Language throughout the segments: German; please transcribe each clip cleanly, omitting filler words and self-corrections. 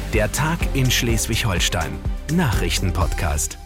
Der Tag in Schleswig-Holstein. Nachrichtenpodcast.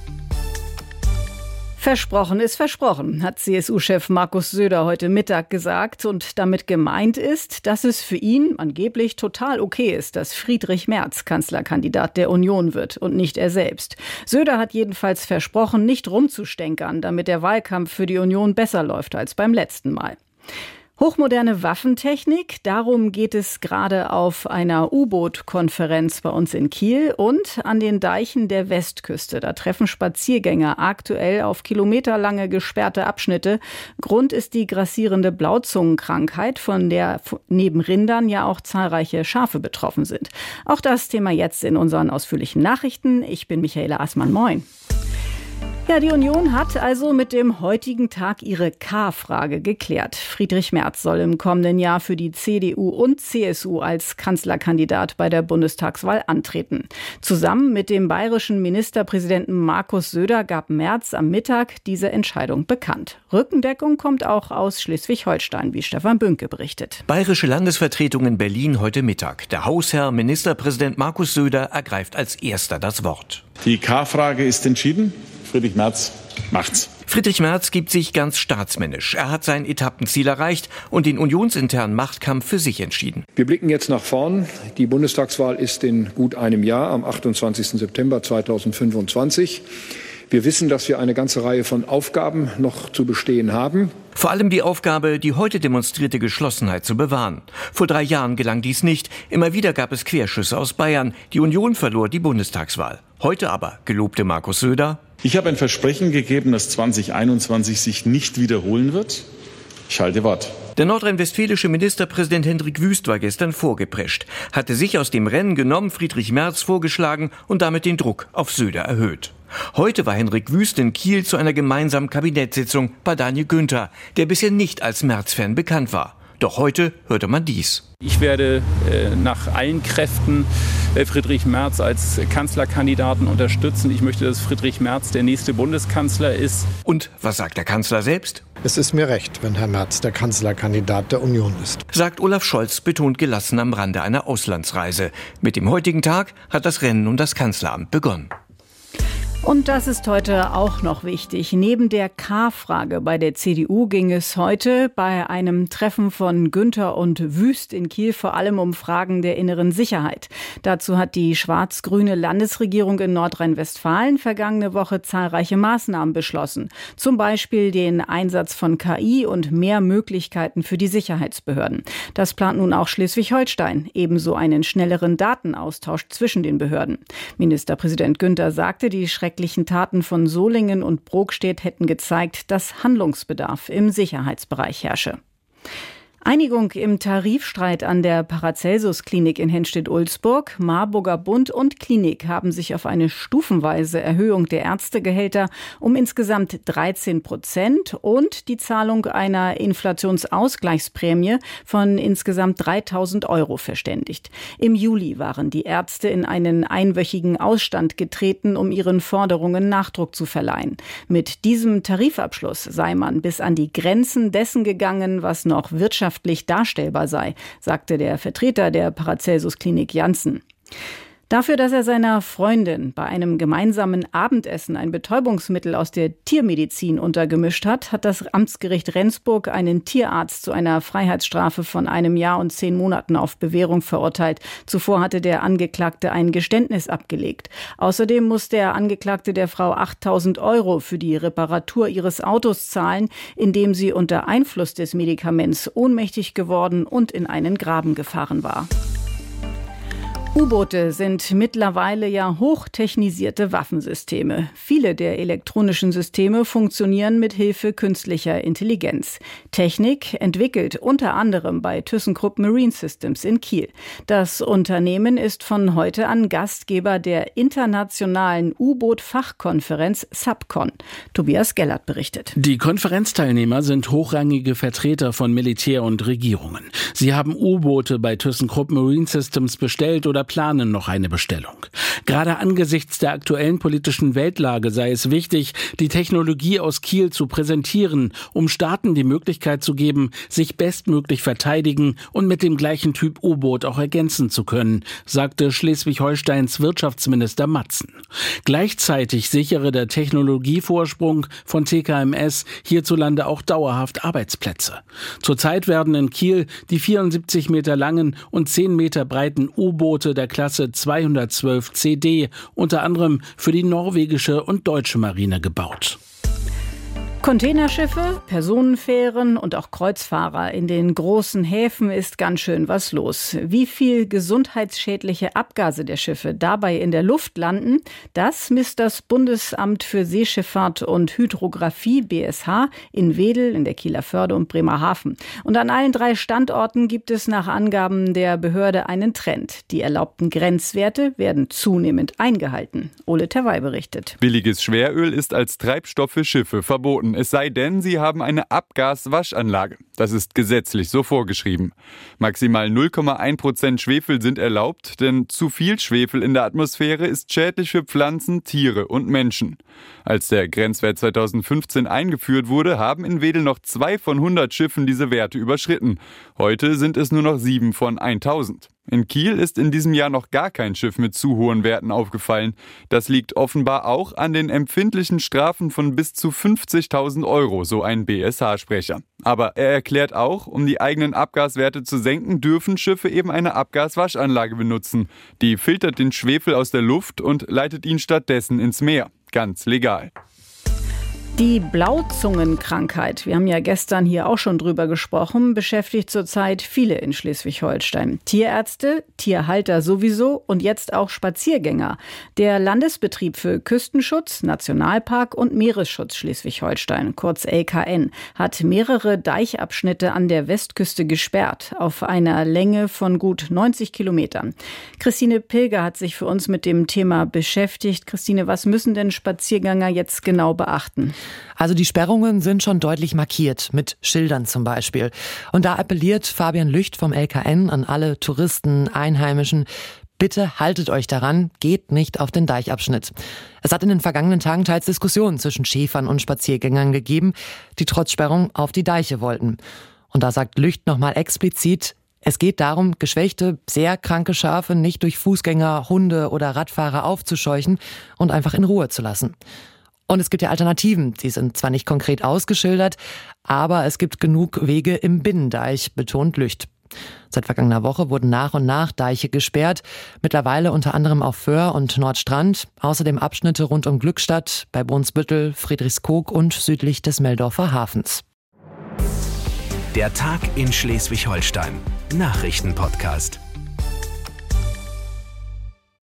Versprochen ist versprochen, hat CSU-Chef Markus Söder heute Mittag gesagt. Und damit gemeint ist, dass es für ihn angeblich total okay ist, dass Friedrich Merz Kanzlerkandidat der Union wird und nicht er selbst. Söder hat jedenfalls versprochen, nicht rumzustänkern, damit der Wahlkampf für die Union besser läuft als beim letzten Mal. Hochmoderne Waffentechnik, darum geht es gerade auf einer U-Boot-Konferenz bei uns in Kiel und an den Deichen der Westküste. Da treffen Spaziergänger aktuell auf kilometerlange gesperrte Abschnitte. Grund ist die grassierende Blauzungenkrankheit, von der neben Rindern ja auch zahlreiche Schafe betroffen sind. Auch das Thema jetzt in unseren ausführlichen Nachrichten. Ich bin Michaela Assmann. Moin. Ja, die Union hat also mit dem heutigen Tag ihre K-Frage geklärt. Friedrich Merz soll im kommenden Jahr für die CDU und CSU als Kanzlerkandidat bei der Bundestagswahl antreten. Zusammen mit dem bayerischen Ministerpräsidenten Markus Söder gab Merz am Mittag diese Entscheidung bekannt. Rückendeckung kommt auch aus Schleswig-Holstein, wie Stefan Bünke berichtet. Bayerische Landesvertretung in Berlin heute Mittag. Der Hausherr, Ministerpräsident Markus Söder, ergreift als erster das Wort. Die K-Frage ist entschieden. Friedrich Merz macht's. Friedrich Merz gibt sich ganz staatsmännisch. Er hat sein Etappenziel erreicht und den unionsinternen Machtkampf für sich entschieden. Wir blicken jetzt nach vorn. Die Bundestagswahl ist in gut einem Jahr, am 28. September 2025. Wir wissen, dass wir eine ganze Reihe von Aufgaben noch zu bestehen haben. Vor allem die Aufgabe, die heute demonstrierte Geschlossenheit zu bewahren. Vor 3 Jahren gelang dies nicht. Immer wieder gab es Querschüsse aus Bayern. Die Union verlor die Bundestagswahl. Heute aber gelobte Markus Söder: Ich habe ein Versprechen gegeben, dass 2021 sich nicht wiederholen wird. Ich halte Wort. Der nordrhein-westfälische Ministerpräsident Hendrik Wüst war gestern vorgeprescht, hatte sich aus dem Rennen genommen, Friedrich Merz vorgeschlagen und damit den Druck auf Söder erhöht. Heute war Hendrik Wüst in Kiel zu einer gemeinsamen Kabinettssitzung bei Daniel Günther, der bisher nicht als Merz-Fan bekannt war. Doch heute hörte man dies. Ich werde nach allen Kräften Friedrich Merz als Kanzlerkandidaten unterstützen. Ich möchte, dass Friedrich Merz der nächste Bundeskanzler ist. Und was sagt der Kanzler selbst? Es ist mir recht, wenn Herr Merz der Kanzlerkandidat der Union ist. Sagt Olaf Scholz, betont gelassen am Rande einer Auslandsreise. Mit dem heutigen Tag hat das Rennen um das Kanzleramt begonnen. Und das ist heute auch noch wichtig. Neben der K-Frage bei der CDU ging es heute bei einem Treffen von Günther und Wüst in Kiel vor allem um Fragen der inneren Sicherheit. Dazu hat die schwarz-grüne Landesregierung in Nordrhein-Westfalen vergangene Woche zahlreiche Maßnahmen beschlossen. Zum Beispiel den Einsatz von KI und mehr Möglichkeiten für die Sicherheitsbehörden. Das plant nun auch Schleswig-Holstein. Ebenso einen schnelleren Datenaustausch zwischen den Behörden. Ministerpräsident Günther sagte, die schrecklichen Taten von Solingen und Brokstedt hätten gezeigt, dass Handlungsbedarf im Sicherheitsbereich herrsche. Einigung im Tarifstreit an der Paracelsus-Klinik in Henstedt-Ulzburg. Marburger Bund und Klinik haben sich auf eine stufenweise Erhöhung der Ärztegehälter um insgesamt 13% und die Zahlung einer Inflationsausgleichsprämie von insgesamt 3.000 € verständigt. Im Juli waren die Ärzte in einen einwöchigen Ausstand getreten, um ihren Forderungen Nachdruck zu verleihen. Mit diesem Tarifabschluss sei man bis an die Grenzen dessen gegangen, was noch wirtschaftlich darstellbar sei, sagte der Vertreter der Paracelsus-Klinik Janssen. Dafür, dass er seiner Freundin bei einem gemeinsamen Abendessen ein Betäubungsmittel aus der Tiermedizin untergemischt hat, hat das Amtsgericht Rendsburg einen Tierarzt zu einer Freiheitsstrafe von 1 Jahr und 10 Monaten auf Bewährung verurteilt. Zuvor hatte der Angeklagte ein Geständnis abgelegt. Außerdem muss der Angeklagte der Frau 8.000 € für die Reparatur ihres Autos zahlen, indem sie unter Einfluss des Medikaments ohnmächtig geworden und in einen Graben gefahren war. U-Boote sind mittlerweile ja hochtechnisierte Waffensysteme. Viele der elektronischen Systeme funktionieren mit Hilfe künstlicher Intelligenz. Technik entwickelt unter anderem bei ThyssenKrupp Marine Systems in Kiel. Das Unternehmen ist von heute an Gastgeber der internationalen U-Boot-Fachkonferenz SAPCON. Tobias Gellert berichtet. Die Konferenzteilnehmer sind hochrangige Vertreter von Militär und Regierungen. Sie haben U-Boote bei ThyssenKrupp Marine Systems bestellt oder oder planen noch eine Bestellung. Gerade angesichts der aktuellen politischen Weltlage sei es wichtig, die Technologie aus Kiel zu präsentieren, um Staaten die Möglichkeit zu geben, sich bestmöglich verteidigen und mit dem gleichen Typ U-Boot auch ergänzen zu können, sagte Schleswig-Holsteins Wirtschaftsminister Matzen. Gleichzeitig sichere der Technologievorsprung von TKMS hierzulande auch dauerhaft Arbeitsplätze. Zurzeit werden in Kiel die 74 Meter langen und 10 Meter breiten U-Boote der Klasse 212 CD unter anderem für die norwegische und deutsche Marine gebaut. Containerschiffe, Personenfähren und auch Kreuzfahrer in den großen Häfen ist ganz schön was los. Wie viel gesundheitsschädliche Abgase der Schiffe dabei in der Luft landen, das misst das Bundesamt für Seeschifffahrt und Hydrographie BSH in Wedel, in der Kieler Förde und Bremerhaven. Und an allen 3 Standorten gibt es nach Angaben der Behörde einen Trend. Die erlaubten Grenzwerte werden zunehmend eingehalten. Ole Terwey berichtet. Billiges Schweröl ist als Treibstoff für Schiffe verboten. Es sei denn, sie haben eine Abgaswaschanlage. Das ist gesetzlich so vorgeschrieben. Maximal 0,1% Schwefel sind erlaubt, denn zu viel Schwefel in der Atmosphäre ist schädlich für Pflanzen, Tiere und Menschen. Als der Grenzwert 2015 eingeführt wurde, haben in Wedel noch 2 von 100 Schiffen diese Werte überschritten. Heute sind es nur noch 7 von 1000. In Kiel ist in diesem Jahr noch gar kein Schiff mit zu hohen Werten aufgefallen. Das liegt offenbar auch an den empfindlichen Strafen von bis zu 50.000 €, so ein BSH-Sprecher. Aber er erklärt auch, um die eigenen Abgaswerte zu senken, dürfen Schiffe eben eine Abgaswaschanlage benutzen. Die filtert den Schwefel aus der Luft und leitet ihn stattdessen ins Meer. Ganz legal. Die Blauzungenkrankheit, wir haben ja gestern hier auch schon drüber gesprochen, beschäftigt zurzeit viele in Schleswig-Holstein. Tierärzte, Tierhalter sowieso und jetzt auch Spaziergänger. Der Landesbetrieb für Küstenschutz, Nationalpark und Meeresschutz Schleswig-Holstein, kurz LKN, hat mehrere Deichabschnitte an der Westküste gesperrt, auf einer Länge von gut 90 Kilometern. Christine Pilger hat sich für uns mit dem Thema beschäftigt. Christine, was müssen denn Spaziergänger jetzt genau beachten? Also die Sperrungen sind schon deutlich markiert, mit Schildern zum Beispiel. Und da appelliert Fabian Lücht vom LKN an alle Touristen, Einheimischen: Bitte haltet euch daran, geht nicht auf den Deichabschnitt. Es hat in den vergangenen Tagen teils Diskussionen zwischen Schäfern und Spaziergängern gegeben, die trotz Sperrung auf die Deiche wollten. Und da sagt Lücht nochmal explizit: Es geht darum, geschwächte, sehr kranke Schafe nicht durch Fußgänger, Hunde oder Radfahrer aufzuscheuchen und einfach in Ruhe zu lassen. Und es gibt ja Alternativen, die sind zwar nicht konkret ausgeschildert, aber es gibt genug Wege im Binnendeich, betont Lücht. Seit vergangener Woche wurden nach und nach Deiche gesperrt, mittlerweile unter anderem auf Föhr und Nordstrand, außerdem Abschnitte rund um Glückstadt, bei Brunsbüttel, Friedrichskoog und südlich des Meldorfer Hafens. Der Tag in Schleswig-Holstein. Nachrichtenpodcast.